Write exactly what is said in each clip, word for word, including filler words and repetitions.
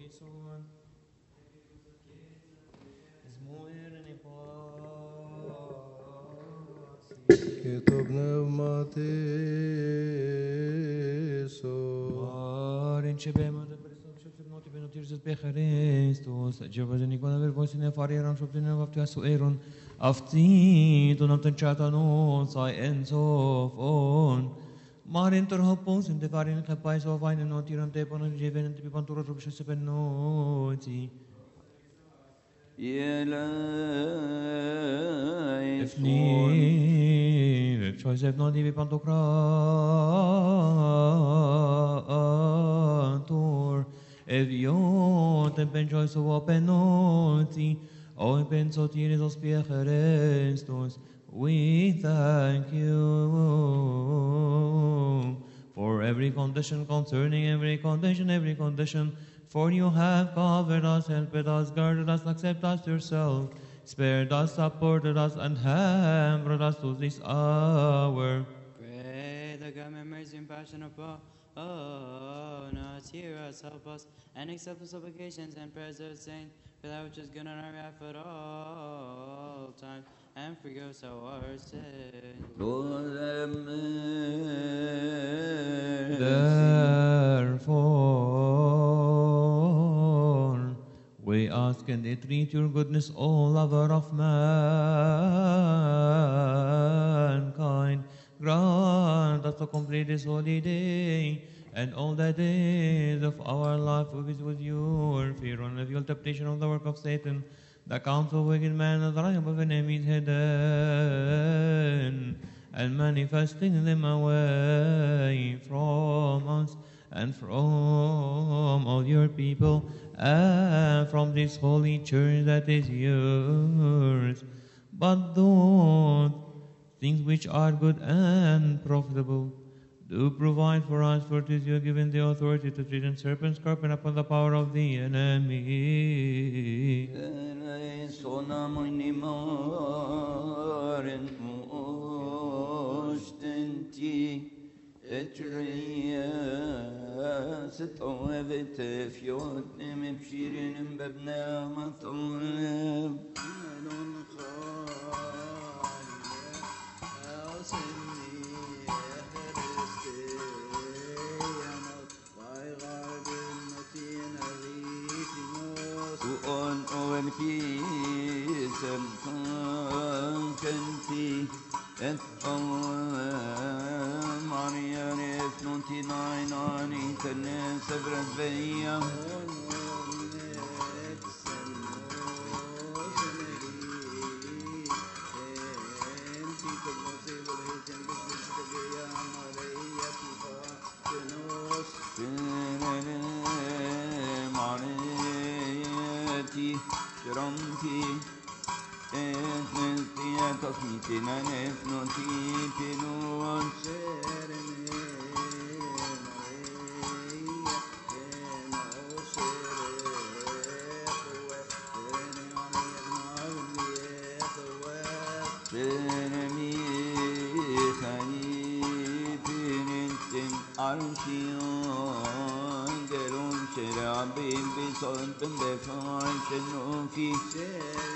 son. Σμούρνη πάση. Και το πνεύμα σου. Μάριν και πέματα περισσότερο ξεφυρνώτη πενοτήρζες πέ Χριστός. Τζεβαζεν εικόνα βερβός είναι φαριέραν σοπτίνε βαυτιά σου έρον. Αυτή τον αυτόν τσάτανος αι εν σοφών. Marin ter hopos in de varin kapais of wine and not iran tepon and jeven and pipan to rob se penoti. Efni, choice of not even pantocrator. If you ten pen choice of penoti, o pensotir is Christus. We thank you for every condition, concerning every condition, every condition. For you have covered us, helped us, guarded us, accepted us yourself, spared us, supported us, and have brought us to this hour. Pray the God may mercy and passion upon us, hear us, help us, and accept the supplications and prayers of saints, for that which is good on our behalf at all times, and forgive us our sins. Therefore, we ask and entreat your goodness, O lover of mankind. Grant us to complete this holy day and all the days of our life will be with your fear and reveal temptation of the work of Satan, the counsel of wicked men, and the triumph of enemies hidden, and manifesting them away from us and from all your people, and from this holy church that is yours. But those things which are good and profitable, do provide for us, for it is you given the authority to tread on serpents, scorpion upon the power of the enemy. on owen peace and contenty and Maria is ninety-nine on internet several veia Geronti et nestia tasmitina nesnoti pinuon serene Seremi Khayipinin Arshion Gerun Sherabim Bison Bendefan Shenofi Sher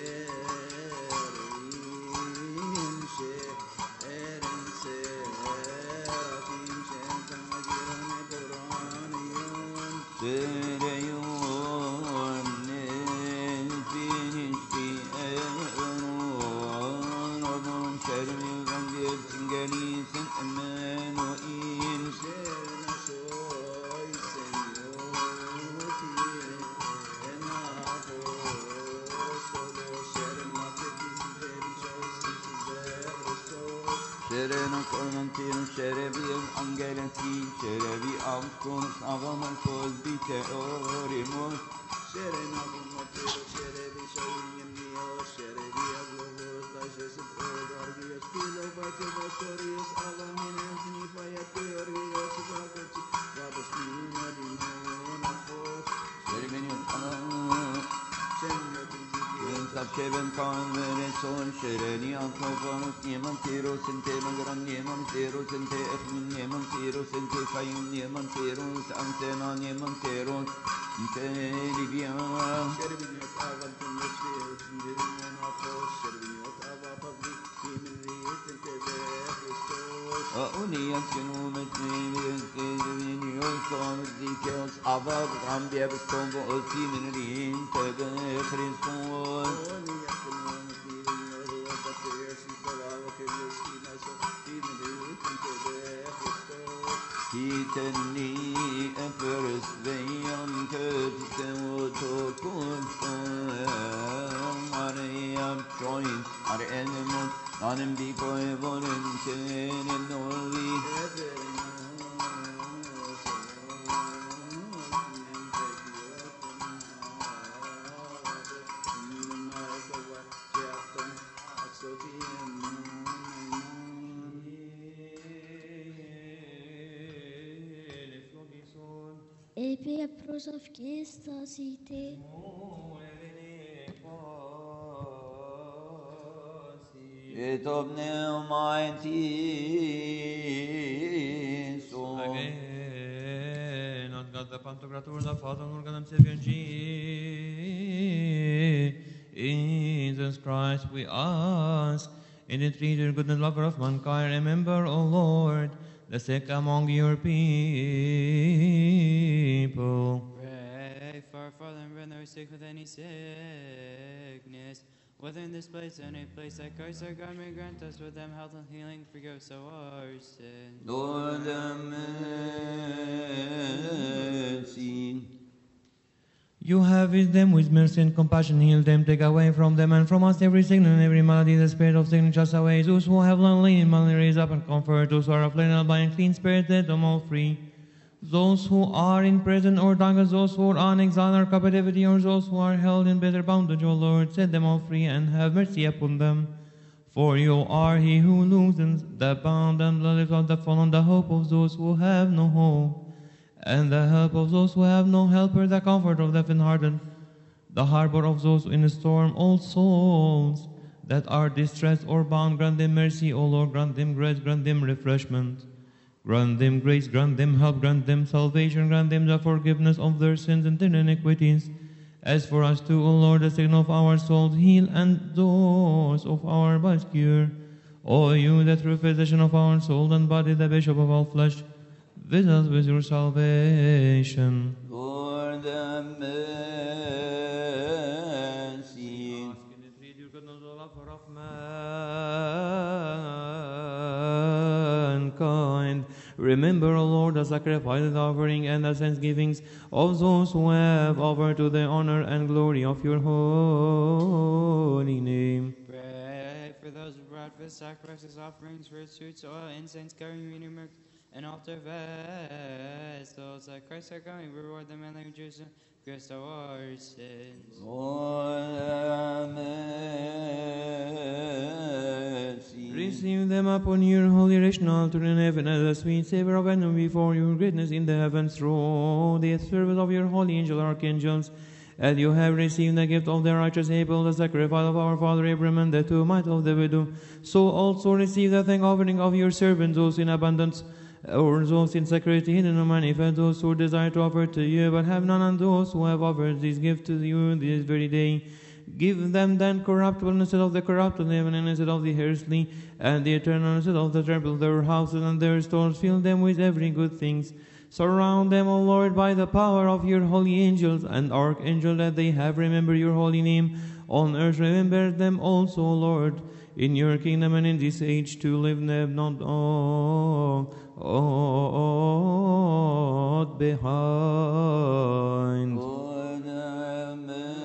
Sherim Sherim Serafim Shentamagirane Puranion Shereyon Nesfinishti Eron Odon Shermi Gangir Tinganisin Emmanuel Sherna Shoy Senyoti Enafo Solo Sherma Tekin Sereno konantin şerebiyen angelati şerebi avkun avaman koz bite orimos Serena kumotiro şerebi şoyim niyo şerebi avlovos daşesip ogargiyos pilo bate vostorios alamin entni fayat teorios vakati vabos mina dinona fos Seremenion ana Seremenion Sheben Khan Veneson Shereni Antofanus Nieman Tiros and Temagram Nieman Tiros and Techmin Nieman Tiros and Tefayum Nieman Tiros Antena Nieman Tiros Telivia Şerbiniyor avantum yetviyetin dilinden afos şerbiniyor avapabli kimliyetin tebe Hristos Union Genomic News on details of a Gambia Stombo of Community in Tebe Christos. Hiteni Empress Veyan Kurtsewoto Kunston Maria Join our enemies Nanem Biko Evonen Ken and Noli Epia prosovkista cité. Et of Almighty soul. Again, not God the Pantocrator, the Father, nor God the Savior, Jesus Christ, we ask, in the treasure, good and lover of mankind, remember, O Lord, the sick among your people. Pray for our father and brother who are sick with any sickness, whether in this place or any place that Christ our God may grant us with them health and healing, forgive us of our sins. Lord, have mercy. You have with them with mercy and compassion, heal them, take away from them and from us every sickness and every malady, the spirit of sickness cast away. Those who have long lain in malady, raise up and comfort. Those who are afflicted by unclean spirit, set them all free. Those who are in prison or darkness, those who are on exile or captivity, or those who are held in bitter bondage, O Lord, set them all free and have mercy upon them. For you are he who loosens the bound and blood of the fallen, the hope of those who have no hope, and the help of those who have no helper, the comfort of the faint-hearted, the harbor of those in a storm. All souls that are distressed or bound, grant them mercy, O Lord, grant them grace, grant them refreshment. Grant them grace, grant them help, grant them salvation, grant them the forgiveness of their sins and their iniquities. As for us too, O Lord, the sickness of our souls, heal, and those of our bodies cure. O you, the true physician of our soul and body, the bishop of all flesh, visit us with your salvation. Lord, have mercy. Ask and entreat your goodness, O lover of mankind. Remember, O Lord, the sacrifice, the offering, and the thanksgivings of those who have offered to the honor and glory of your holy name. Pray for those who brought forth sacrifices, offerings, first fruits, oil, incense, carrying milk, and altar vessels, that Christ our God may reward them and like Jerusalem, Christ our sins. Lord, have mercy. Receive them upon your holy rational altar in heaven as a sweet savor of and before your greatness in the heavens through the service of your holy angel archangels. As you have received the gift of the righteous Abel, the sacrifice of our father Abraham, and the two might of the widow, so also receive the thank offering of your servants, those in abundance, or those in security hidden or manifest, those who desire to offer to you but have none, and those who have offered this gift to you this very day. Give them then corruptible instead of the corruptible, heaven instead of the earthly, and the eternal instead of the temporal, their houses and their stores. Fill them with every good things. Surround them, O Lord, by the power of your holy angels and archangels, that they have remembered your holy name. On earth remember them also, O Lord, in your kingdom and in this age, to live them not all, all behind. Lord, have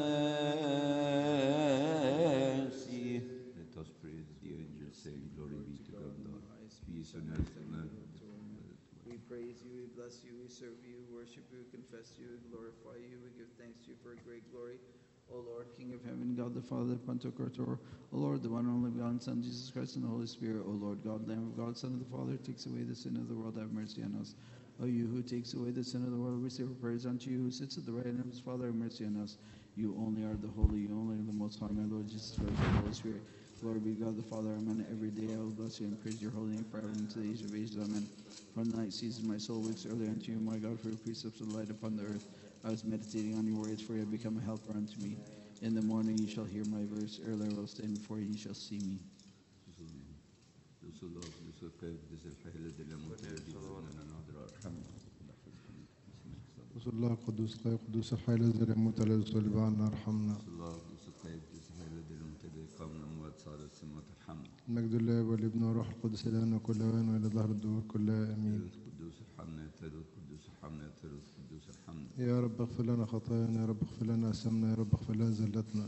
mercy. Let us praise the angels, saying, Glory be to God, in the highest, peace on earth and man. We praise you, we bless you, we serve you, worship you, confess you, glorify you, we give thanks to you for great glory. O Lord, King of heaven, God the Father, Pantocrator, O Lord, the one and only begotten Son, Jesus Christ, and the Holy Spirit, O Lord, God, Lamb of God, Son of the Father, takes away the sin of the world, have mercy on us. O you who takes away the sin of the world, receive our praise unto you, who sits at the right hand of his Father, have mercy on us. You only are the holy, you only are the most high, my Lord Jesus Christ, the Holy Spirit. Glory be to God the Father, amen. Every day I will bless you and praise your holy name forever and to the age of ages, amen. From the night season my soul wakes early unto you, my God, for your precepts are light upon the earth. I was meditating on your words, for you have become a helper unto me. In the morning you shall hear my verse, early I will stand before you, you shall see me. رسول الله قدوس الله قدوس الحي الذي لا يموت الذي صلب عنا ارحمنا. المجد لله والابن والروح القدس الان وكل اوان والى ظهر الدهور كلها امين. يا رب اغفر لنا خطايانا، يا رب اغفر لنا اثامنا، يا رب اغفر لنا زلتنا.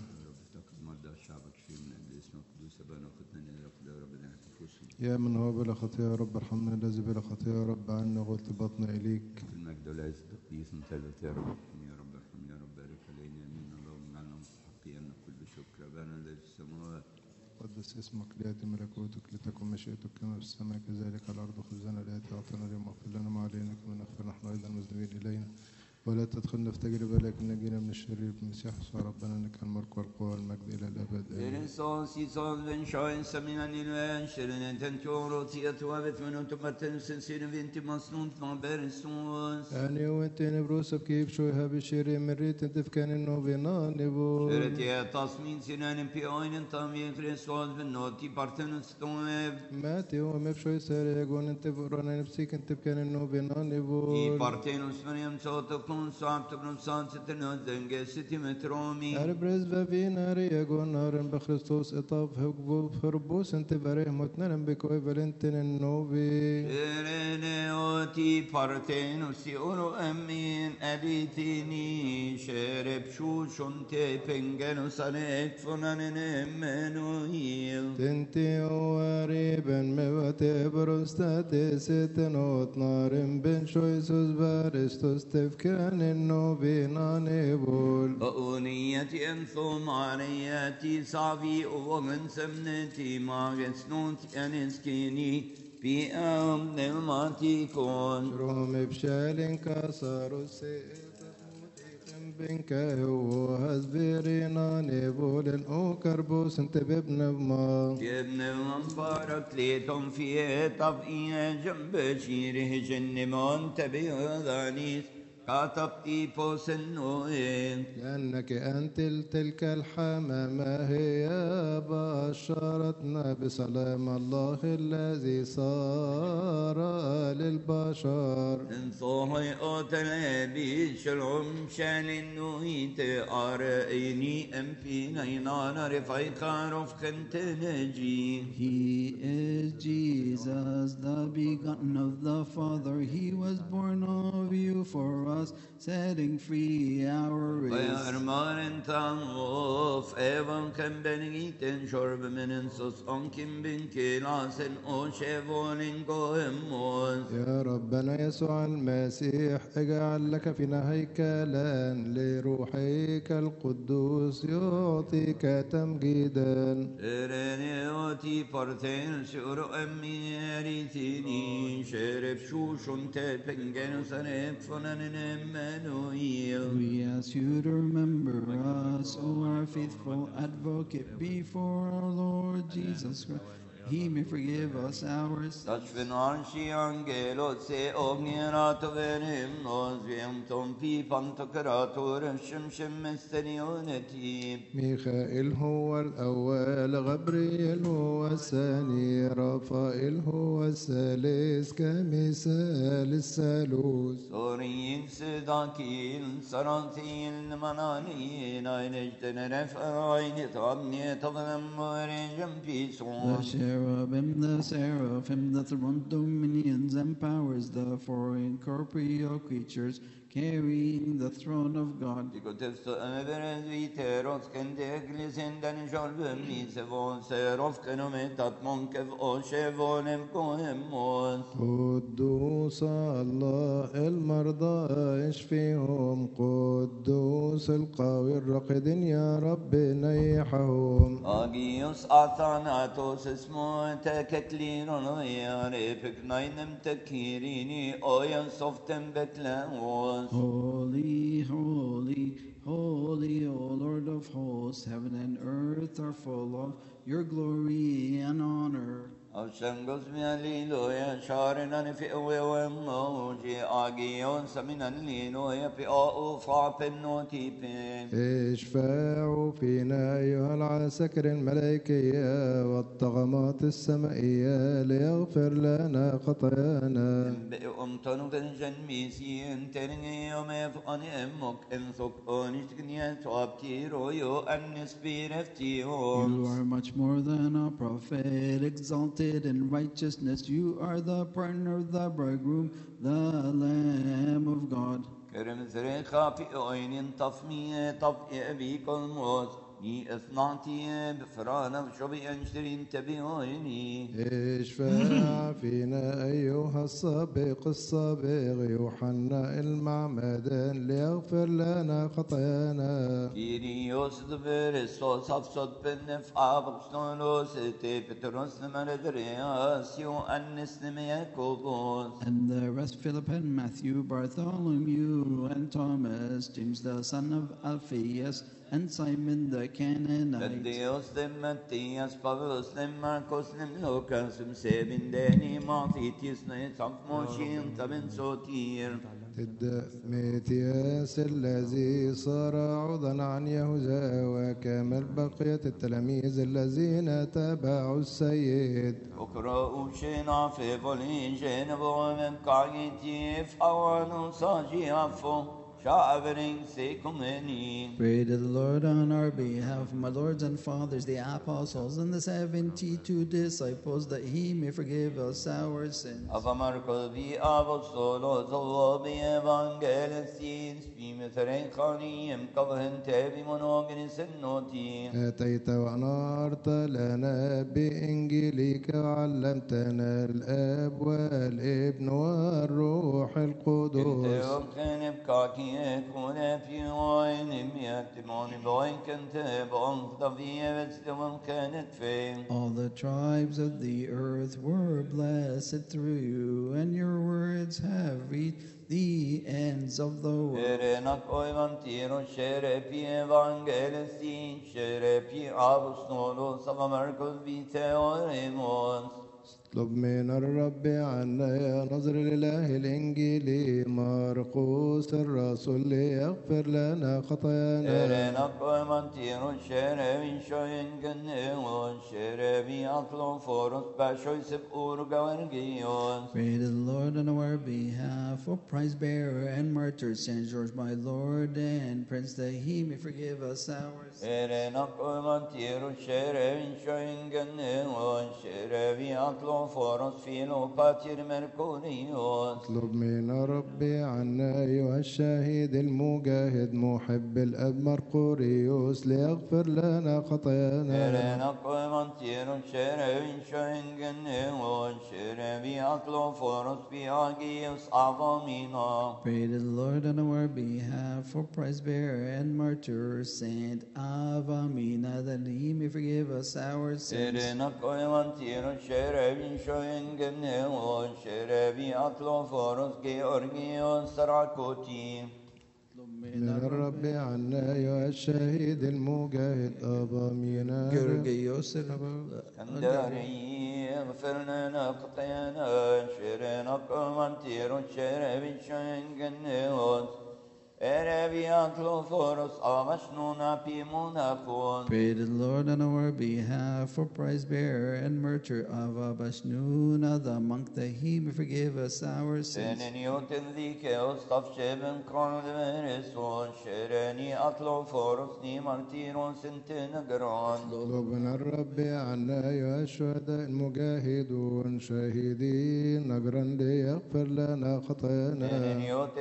يا من هو بلا خطيئة يا رب ارحمنا، الذي بلا خطيئة يا رب عنا وارتباطنا إليك. المجد والعز تقديس ثالث يا رب يا رب ارحم يا رب بارك علينا امين. اللهم اجعلنا مستحقين كل شكر. ابانا الذي في السماوات قدس اسمك، ليأتي ملكوتك، لتكن مشيئتك كما في السماء كذلك على الأرض. خبزنا الآتي أعطنا اليوم، واغفر لنا ما علينا كما نغفر نحن أيضا المذنبين إلينا، ولا تدخلنا في تجربة لكن نجينا من الشرير. بالمسيح يسوع ربنا لك الملك والقوة والمجد إلى الأبد آمين. يعني وانت نبروس بكيف شو هابي شيري مريت انت فكان انه بينا نبو ماتي ومب شو يساري يقول انت فقرانا نفسيك انت فكان انه بينا نبو أربرز بفينا ريقو نار بخريستوس إطاف هقبو فربوس انت بريه متنا بكوي فالنتن النوبي Ti partenus oro amin abitini shereb shushon te pengenus anet funanen Emmanuel. تنتي واريبا مواتي بروستاتي ستنوت نارم بن شويسوس بارستوس تفكان النوبينا نبول. أونيتي أنثم عرياتي صعبي ومن سمنتي ماغسنوت أنسكيني في أم نعمتكم. روم بشال كسر بنك هو هزبرينا نبول أو كربوس انت بابن ما ابن مبارك ليتم في طبعي جنب شيره جنمان تبيضانيس كاتبتي بوس النوين. لأنك أنت تلك الحمامة هي بشرتنا بسلام الله الذي صار للبشر. انصوحي أوتلابي شلعم شان النويت أرأيني أم في نينان رفايق رفق تنجي. He is Jesus, the begotten of the Father. He was born of you for us, setting free our race. ويرمان تنغوف ايضا كم بنيتن شرب من انسوس انكم بنكيلاسن او شيفولين قوهموس. يا ربنا يسوع المسيح اجعل لك فينا هيكلا لروحك القدوس يعطيك تمجيدا. رنيوتي بارتين شورو اميريتيني شرب شوشون تبنجن سنب فنن Emmanuel. We ask you to remember us, O our faithful advocate, before our Lord Jesus Christ. He may forgive us ours. Tachvenanshi angelos se ognierato venimnos vientom pi pantocrator shim shim misterioneti. ميخائيل هو الأول، غبريل هو الثاني، رافائيل هو الثالث كمثال الثالوث. Sorin sedakil sarantil mananin aynejten refain tabni tabnam morin pison. The cherubim, the seraphim, the throne dominions and powers, the four incorporeal creatures carrying the throne of God. Dikotesto överens viteros kenteglis hindan sjolvum misevon serof kenometat monkev oshevonem kohemos. قدوس الله المرضى اشفيهم، قدوس القوي الرقدين يا رب نيحهم. Agios athanatos اسمو تكتلينون ويارفك نينم تكيريني oyan softem beklemos. Holy, holy, Holy, O Lord of hosts, heaven and earth are full of your glory and honor. Avşangos mi aliloya şarina fi وموجي آجيون سمنا لينو يبي أو فاپن نوتيبين اشفعوا فينا أيها العساكر الملائكية والطغمات السمائية ليغفر لنا خطايانا. أمتنو تنجن ميسين ترني يوم يفقني أمك انثق أنشتكني توابتيرو يو أنس بيرفتيهم. You are much more than a prophet, exalted in righteousness. You are the partner of the bridegroom, the Lamb of God. كرم ثريخا في عين طفمية طفئ أبيك الموت ني اثنعتي بفرانا بشبي أنشترين تبيوني. اشفع فينا أيها السابق السابق يوحنا المعمدان ليغفر لنا خطايانا. كيريوس دبرستوس أفسد بالنفع بقشنولوس تي بتروس نمردرياس يو أنس نميكوبوس. And the rest, Philip and Matthew, Bartholomew and Thomas, James the son of Alphaeus, and Simon the Canaanite. Dios de Matthias, Pavlos de Marcos de Lucas, Sebin Deni, Mathitius, Netzaf Moshin, Tabin Sotir. متياس الذي صار عوضا عن يهوذا وكامل بقية التلاميذ الذين تبعوا السيد. اقرأوا شنا في بولين جنبوا من قاعدتي فأوانوا صاجي عفو. Pray to the Lord on our behalf, my lords and fathers, the apostles, and the seventy-two disciples, that he may forgive us our sins. أتيت وأنارت لنا بإنجيلك وعلمتنا الآب والابن والروح القدس. All the tribes of the earth were blessed through you, and your words have reached the ends of the world. اطلب من الرب عنا يا نظر الإله الإنجيلي مرقوس الرسول ليغفر لنا خطايانا. Pray to the Lord on our behalf, for prize bearer and martyr Saint George, my Lord and Prince, that he may forgive us our sins. اطلب من الرب عنا أيها الشهيد المجاهد محب الأب مرقوريوس ليغفر لنا خطايانا. Pray to the Lord on our behalf, for prize bearer and martyr Saint Avamina, that he may forgive us our sins. من الرب عنا أيها الشهيد المجاهد أبا مينا Georgios كنداري اغفر لنا خطايانا شرنا كمانتير شرب شنجنوس Pray to the Lord on our behalf, for prize bearer and martyr of Abashnuna, the monk, that he may forgive us our sins. اطلب من الرب عنا أيها الشهداء المجاهدون شهيدين نجرا ليغفر لنا خطايانا.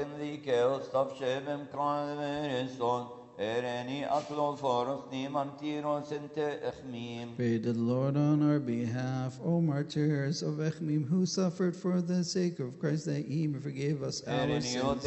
Pray to the Lord on our behalf, O martyrs of Echmim, who suffered for the sake of Christ, that he may forgive us our sins.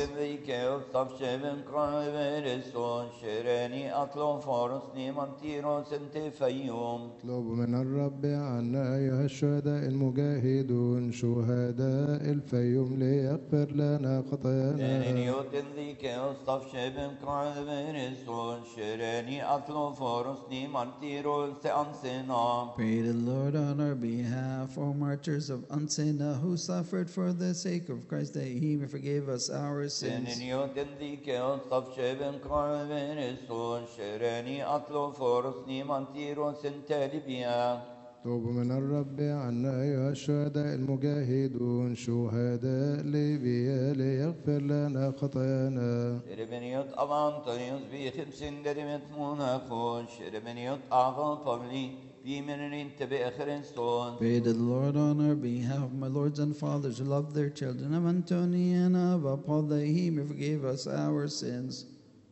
اطلب من الرب عنا أيها الشهداء المجاهدون شهداء الفيوم ليغفر لنا خطايانا. son shereni atloforos ni martiros te ansena. Pray to the Lord on our behalf, O martyrs of Ansena, who suffered for the sake of Christ, that he may forgive us our sins. Seniniot indike ostaf sheben karven son shereni atloforos ni martiros intelibia. طوبوا من الرب عنا أيها الشهداء المجاهدون شهداء ليبيا ليغفر لنا خطايانا. Şerebeniot avantonios vi khimsin derimet monakon. Şerebeniot ava pavli vi menerin tebe ekhrenson. Pray to the Lord on our behalf, my lords and fathers who love their children, of Antony and of Paul, that he may forgive us our sins.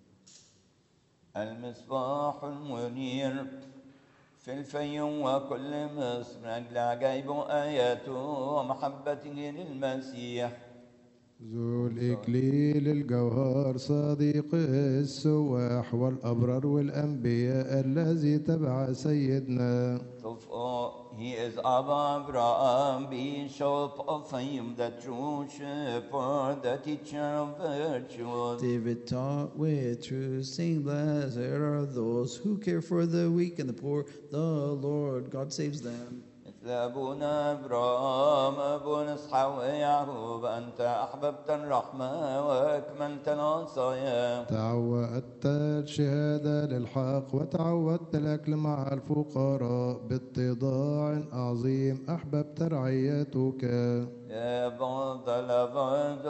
المصباح المنير في الفيوم وكل مصر من أجل عجائب آياته ومحبته للمسيح. ذو الإكليل الجوهر صديق السواح والأبرار والأنبياء الذي تبع سيدنا. He is Abba Abraham, Bishop of Fayum, the true shepherd, the teacher of virtues. David taught with truth, saying, blessed are those who care for the weak and the poor. The Lord God saves them. أبونا أبراهام أبونا إسحاق ويعقوب أنت أحببت الرحمة وأكملت الوصايا. تعودت الشهادة للحق وتعودت الأكل مع الفقراء باتضاع عظيم أحببت رعيتك. يا بعض الأبعاد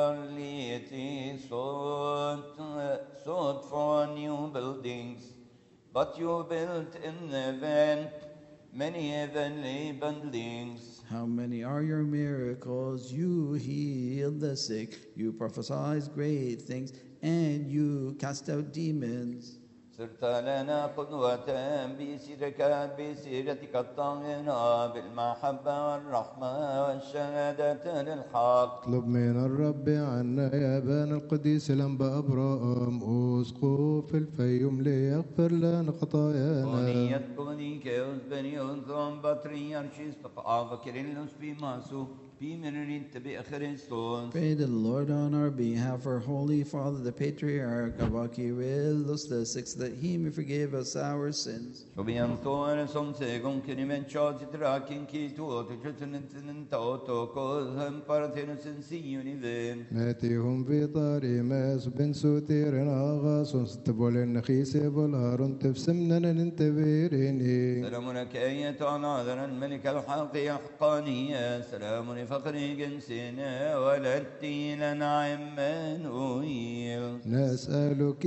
ورليتي sought sought for new buildings, but you built in vain many heavenly buildings. How many are your miracles? You healed the sick, you prophesied great things, and you cast out demons. صرت لنا قدوة بسيرك بسيرتك الطاهرة بالمحبة والرحمة والشهادة للحق. اطلب من الرب عنا يا بان القديس الأنبا أبراهام أسقف الفيوم ليغفر لنا خطايانا. ونية قوليك يزبني أنظام بطريرشيس بقى كيرلس بماسو بمررين تبي خريستوس. Pray to the Lord on our behalf, our Holy Father, the Patriarch of Kyrillos the Sixth, that he may forgive us our sins. وبينطور سمسيكم كلمة شاطئ تراكين كيتو تجتن توتو كوزهم بارتين سنسيوني ذين. ناتيهم في طاريماس بن سوتير آغاس ستبول النخيس بالهارون تفسمنا ننتبيريني. سلام لك أيتها ناظر الملك الحقي حقانية. سلام لفقري جنسنا ولدتي لنا عمانويل. نسألك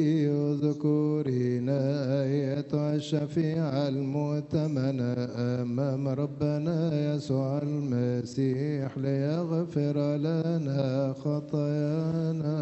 اذكرينا أيتها الشفيعة المؤتمنة أمام ربنا يسوع المسيح ليغفر لنا خطايانا.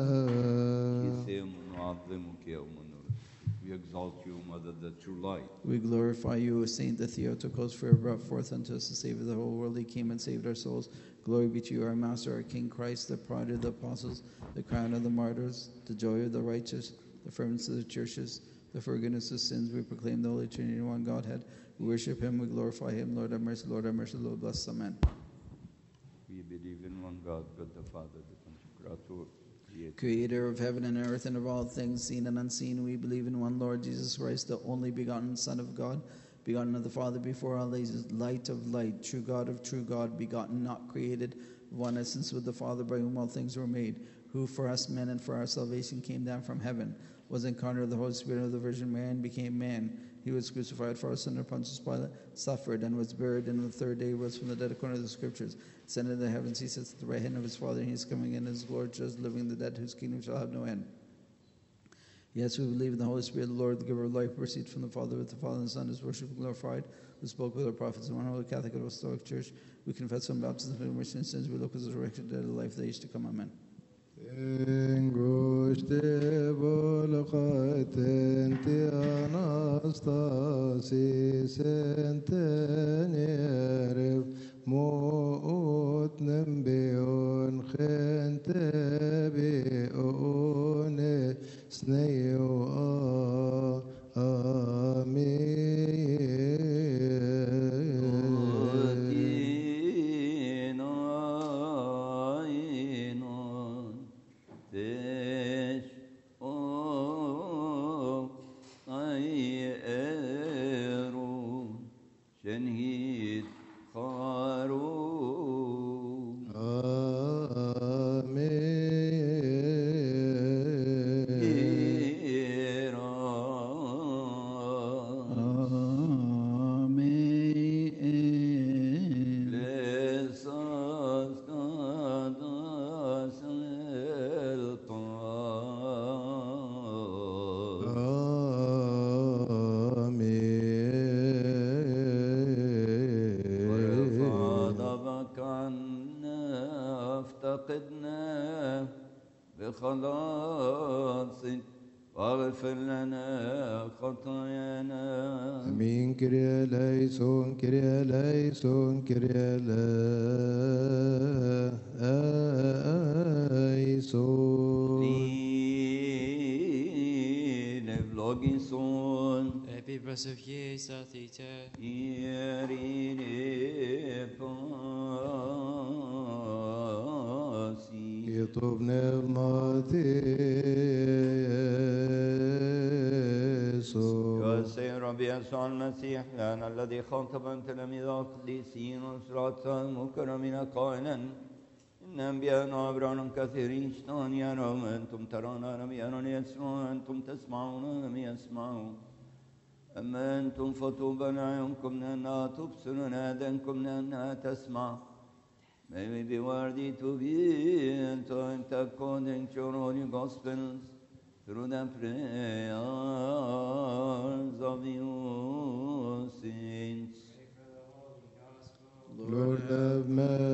We exalt you, Mother, the true light. We glorify you, Saint the Theotokos, for you brought forth unto us the Savior of the whole world. He came and saved our souls. Glory be to you, our Master, our King Christ, the pride of the apostles, the crown of the martyrs, the joy of the righteous, the firmness of the churches, the forgiveness of sins. We proclaim the Holy Trinity in one Godhead. We worship him, we glorify him. Lord have mercy, Lord have mercy, Lord bless. Amen. We believe in one God, God the Father, the Pantocrator, Creator of heaven and earth and of all things seen and unseen, we believe in one Lord Jesus Christ, the only begotten Son of God, begotten of the Father before all ages, light of light, true God of true God, begotten, not created, of one essence with the Father, by whom all things were made, who for us men and for our salvation came down from heaven, was incarnate of the Holy Spirit of the Virgin Mary and became man. He was crucified for us under Pontius Pilate, suffered and was buried, and on the third day rose from the dead according to the Scriptures. Ascended into the heavens, he sits at the right hand of his Father, and he is coming in his glory to judge living and the dead, whose kingdom shall have no end. Yes, we believe in the Holy Spirit, the Lord, the giver of life, who proceeds from the Father, with the Father and the Son, is worshipped and glorified, who spoke with our prophets in one holy Catholic and Apostolic Church. We confess one baptism for the remission of sins. We look at the resurrection dead of life, the age to come. Amen. انگشته بلغت انت اناستاسیس انت نعرف موت نبيون خنت بيون سنيو وارزقنا بخلاصك واغفر لنا خطايانا. امين. كريا ليسون كريا ليسون كريا ليسون. Lile vlogison Epi prosophies arthite. Ierine pasi يطوب نغماتيسو. يا سيد ربي يسوع المسيح لنا الذي خاطب تلاميذ القديسين وصراط مكرمين قائلا إن أنبياءنا أبرار كثيرين اشتهون يرون أنتم ترون لم يرون يسمعون أنتم تسمعون لم يسمعوا أما أنتم فطوبى لأعينكم لأنها تبصرون آذانكم لأنها تسمع. May we be worthy to be entered according to your holy gospels through the prayers of you saints. Lord have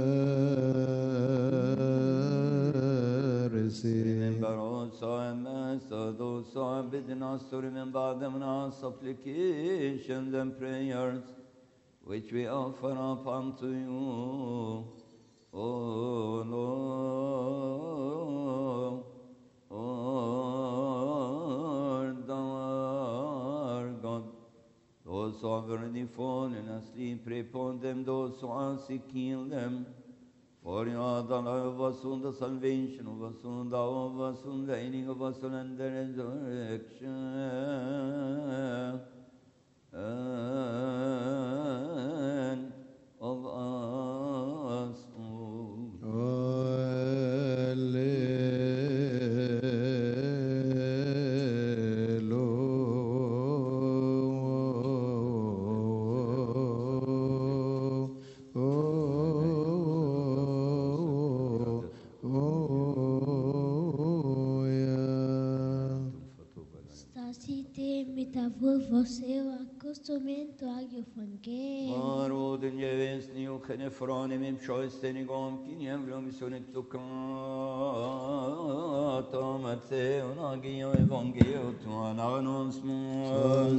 mercy. Remember also and master those who have bidden us to remember them in our supplications and prayers which we offer up unto you. O Lord, O Lord our God, those who have already fallen asleep, pray upon them, those who are sick, heal them. For you are the life of us, and the salvation of us, and the hope of us, and the healing of us, and the resurrection of us all. Stasite mitavur voseu accostumento agio fange. Marodin jevesni och genefrani mim sjösten igång kinjem vrumsunik tukata matseon agio evangeliot anagnos mor.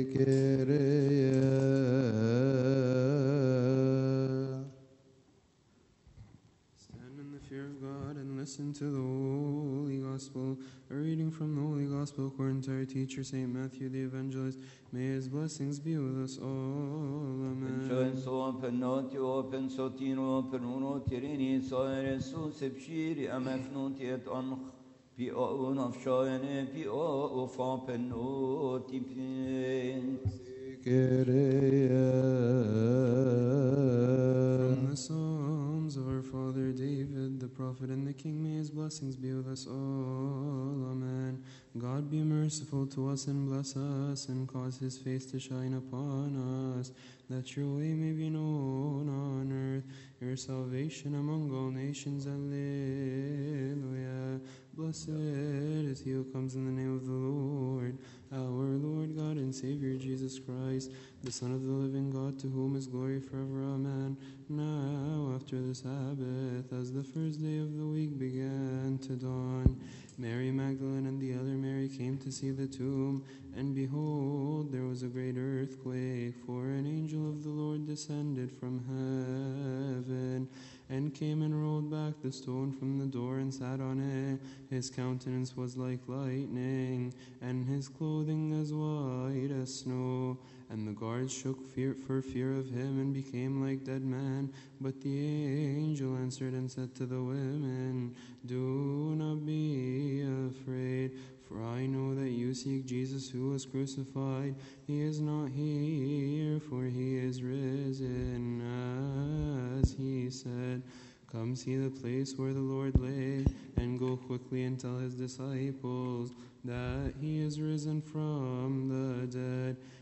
Stand in the fear of God and listen to the Holy Gospel. A reading from the Holy Gospel according to our teacher, Saint Matthew the Evangelist. May his blessings be with us all. Amen. Rejoice, open not, open sotino, open uno, tirini, soer Jesus, ebshiri, amefnut yet on pi o un of shoyane, pi o of open no tipin. From the Psalms of our father David, the prophet and the king, may his blessings be with us all. Amen. God be merciful to us and bless us and cause his face to shine upon us, that your way may be known on earth, your salvation among all nations. Alleluia. Blessed is he who comes in the name of the Lord, our Lord God and Savior Jesus Christ, the Son of the living God, to whom is glory forever. Amen. Now, after the Sabbath, as the first day of the week began to dawn, Mary Magdalene and the other Mary came to see the tomb, and behold, there was a great earthquake, for an angel of the Lord descended from heaven, and came and rolled back the stone from the door and sat on it. His countenance was like lightning, and his clothing as white as snow. And the guards shook fear for fear of him and became like dead men. But the angel answered and said to the women, do not be afraid, for I know that you seek Jesus who was crucified. He is not here, for he is risen, as he said. Come see the place where the Lord lay, and go quickly and tell his disciples that he is risen from the dead.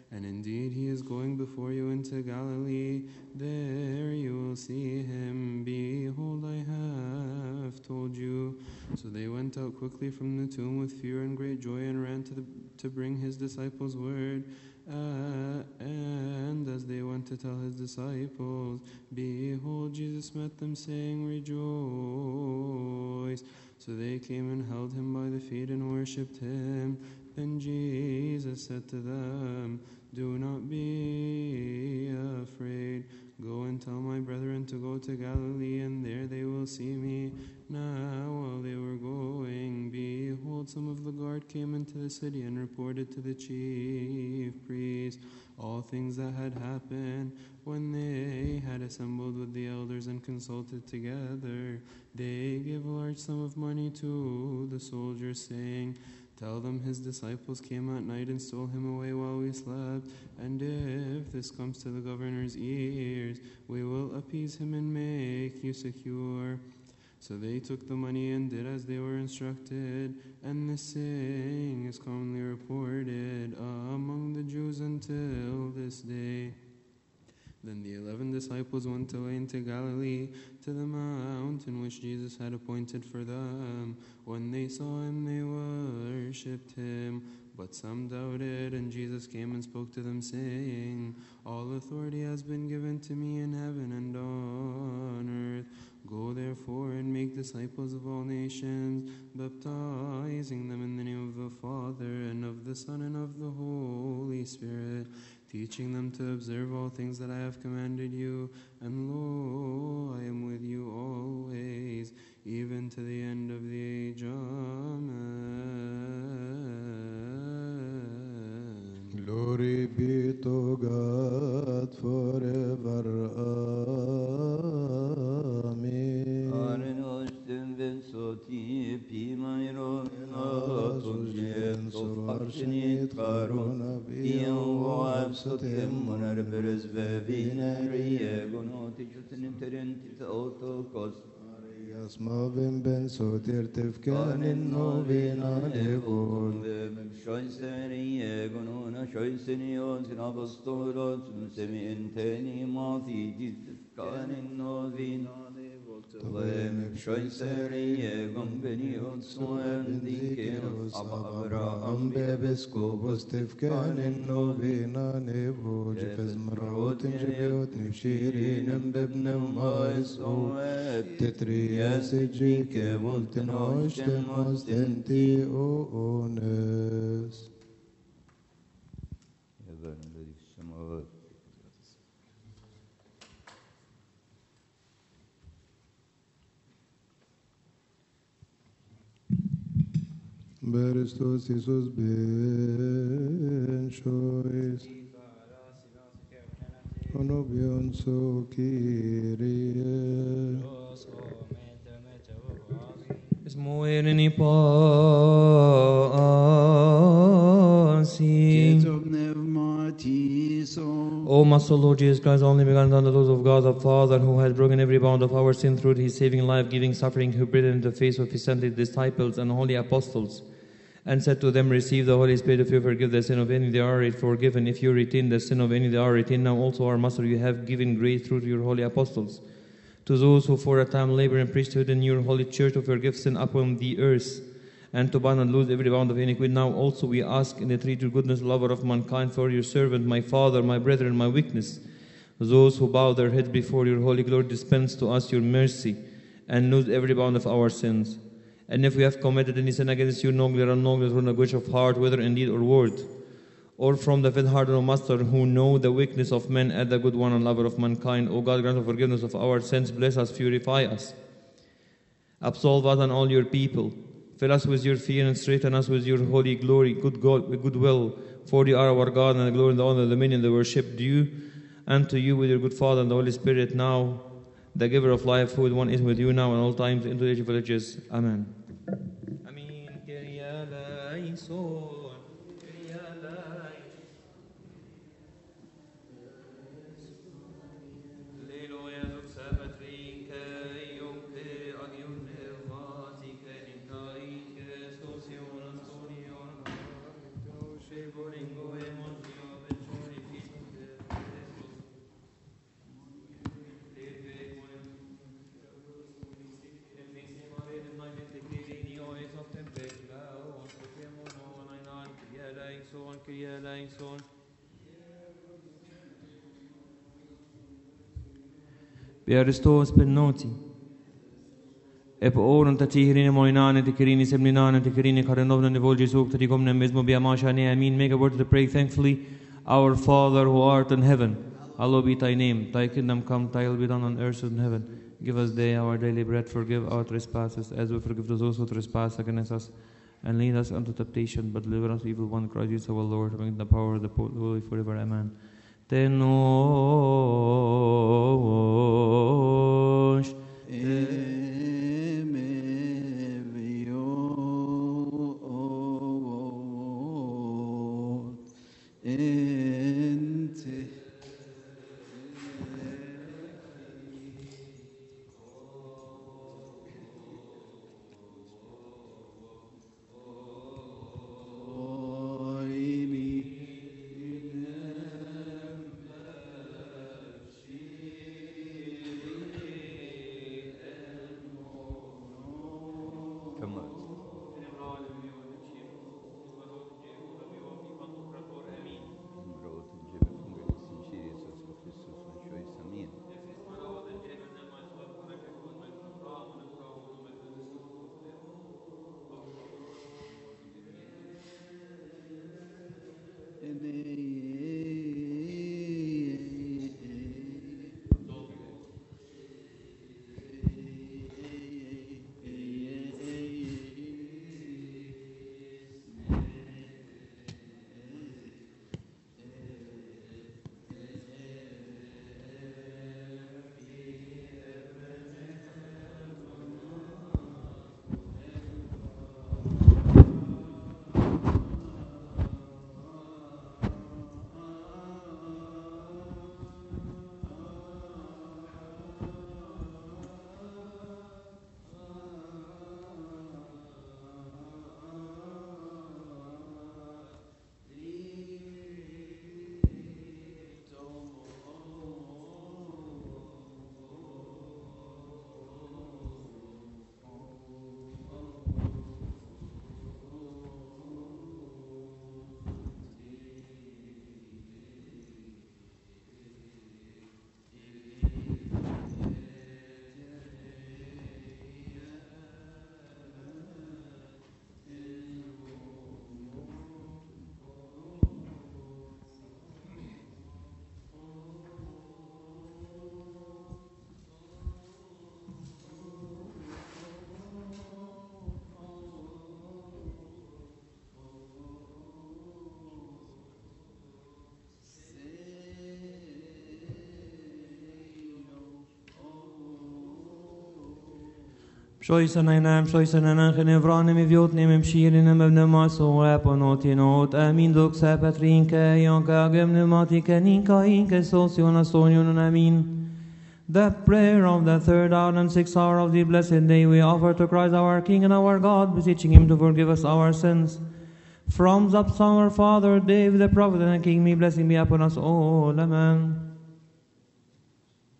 And indeed he is going before you into Galilee. There you will see him. Behold, I have told you. So they went out quickly from the tomb with fear and great joy and ran to, the, to bring his disciples word. Uh, and as they went to tell his disciples, behold, Jesus met them, saying, Rejoice. So they came and held him by the feet and worshipped him. Then Jesus said to them, Do not be afraid. Go and tell my brethren to go to Galilee, and there they will see me. Now while they were going, behold, some of the guard came into the city and reported to the chief priests all things that had happened. When they had assembled with the elders and consulted together, they gave a large sum of money to the soldiers, saying, Tell them his disciples came at night and stole him away while we slept. And if this comes to the governor's ears, we will appease him and make you secure. So they took the money and did as they were instructed. And this saying is commonly reported among the Jews until this day. Then the eleven disciples went away into Galilee, to the mountain which Jesus had appointed for them. When they saw him, they worshipped him. But some doubted, and Jesus came and spoke to them, saying, All authority has been given to me in heaven and on earth. Go therefore and make disciples of all nations, baptizing them in the name of the Father, and of the Son, and of the Holy Spirit, teaching them to observe all things that I have commanded you. And lo, I am with you always, even to the end of the age. Amen. Glory be to God forever. Amen. Aren hoştun ve soti pimayron atuljen sofarşinit karun iyan vabsotim munar berez ve vineriye gunoti jutin terenti autokos Asmavim ben sotir tefkanin novina nevol. Şoyseriye gununa şoyseniyon sinabastolot sementeni mati tefkanin novina Tlem şoyseriye gumbeniyon suem dikenos Abraham bebeskobos tefkanin novina nevol. Jefez mrotin jebiyot nifşirinem bebnem maisov. Tetriasicike multinosten ostenti ones. Efendim dedik semavat. Beristos Iisus ben shois. Onobion so Kyrie. Esmoereni pasi. O Master Lord Jesus Christ, only begotten Son, the Lord of God, the Father, who has broken every bound of our sin through his saving life, giving suffering, who breathed in the face of his saintly disciples and holy apostles, and said to them, Receive the Holy Spirit. If you forgive the sin of any, they are forgiven. If you retain the sin of any, they are retained. Now also, our Master, you have given grace through your holy apostles to those who for a time labor in priesthood in your holy church, to forgive sin upon the earth, and to bind and loose every bound of iniquity. Now also we ask, in the three true goodness, lover of mankind, for your servant, my father, my brethren, my weakness, those who bow their heads before your holy glory, dispense to us your mercy, and loose every bound of our sins. And if we have committed any sin against you, knowingly or unknowingly, through anguish of heart, whether in deed or word, or from the faint heart, O Master, who know the weakness of men, and the good one and lover of mankind, O God, grant us forgiveness of our sins, bless us, purify us, absolve us and all your people, fill us with your fear, and straighten us with your holy glory, good God, good will, for you are our God, and the glory and the honor and the dominion, the worship due unto you with your good Father and the Holy Spirit, now, the giver of life, who one is with you now and all times, into the age of ages. Amen. Amen. Kyrie eleison. eleison. Bearistos per noti. E po orën të qihirin e mojnane, të kirini semninane, të kirini karenovnë në volë Gjesu, të rikom në mizmo bia masha ne amin. Make a word to pray thankfully. Our Father who art in heaven, hallowed be thy name. Thy kingdom come, thy will be done on earth as in heaven. Give us day our daily bread, forgive our trespasses, as we forgive those who trespass against us. And lead us unto temptation, but deliver us from evil one, Christ Jesus our Lord, having the power of the Holy forever. Amen. Tenos. Shojse në nam, shojse në nën në vranë me vjot në më mshirin në në maso e po noti not amin dok se patrin ke jon ka gem në mati ke nin ka in ke sosiona sonjon amin. The prayer of the third hour and sixth hour of the blessed day we offer to Christ our King and our God, beseeching him to forgive us our sins. From the Psalm our Father David the prophet and King, may blessing be upon us all. Amen.